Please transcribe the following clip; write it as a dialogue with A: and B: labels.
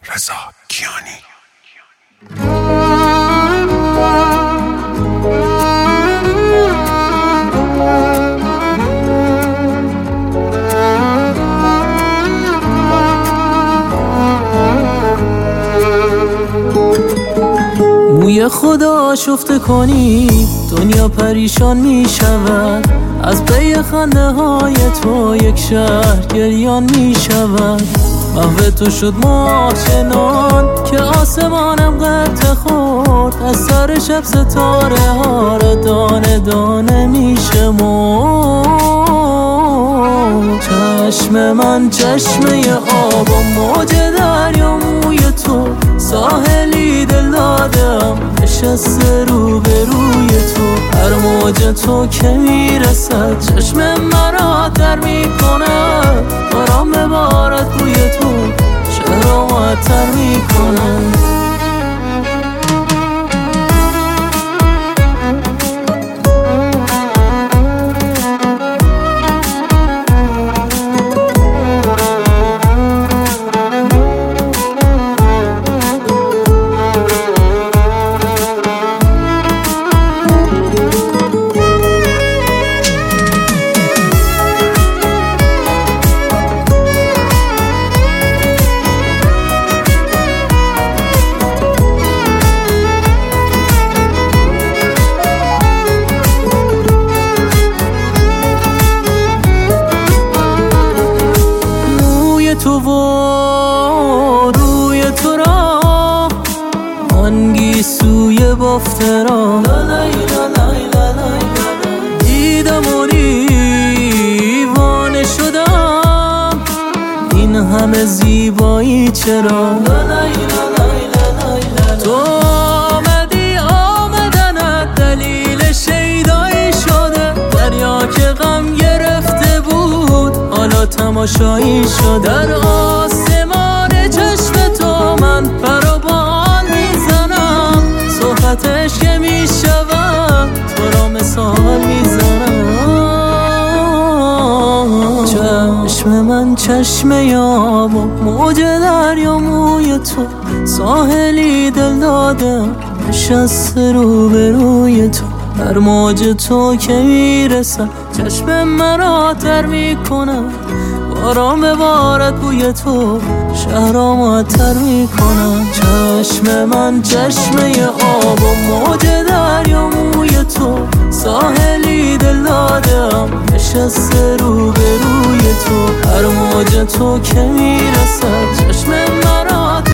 A: رضا کیانی.
B: موی خدا شفته کنی دنیا پریشان می شود، از پی خنده های تو یک شهر گریان می شود. محو تو شد ماه چنان که آسمانم قطع خورد، از سر شب ستاره ها را دانه دانه می شمرد. چشم من چشمه آب و موج دریا، موی تو ساحلی دل دادم نشسته روبروی تو. هر موج تو که میرسد چشم مرا تر میکنه، باران ببارد بوی تو شهر را معطر میکنه. تو و روی تو را آنگی سوی بافته را دیدم و دیوانه شدم، این همه زیبایی چرا؟ تو آمدی آمدنت دلیل شیدایی شده، دریا که غم گرفته بود حالا تماشایی شد. در آسمان چشم تو من پر و بال میزنم، صحبتش که میشود تو را مثال میزنم. چشم من چشم آب و موج دریا، موی تو ساحلی دل دادم نشسته روبروی تو. هر موج تو که میرسد چشم مرا تر میکنه، باران ببارد بوی تو شهر را معطر میکنه. چشم من چشمه آب و موج دریا، موی تو ساحلی دل دادم نشسته روبروی تو. هر موج تو که میرسد چشم من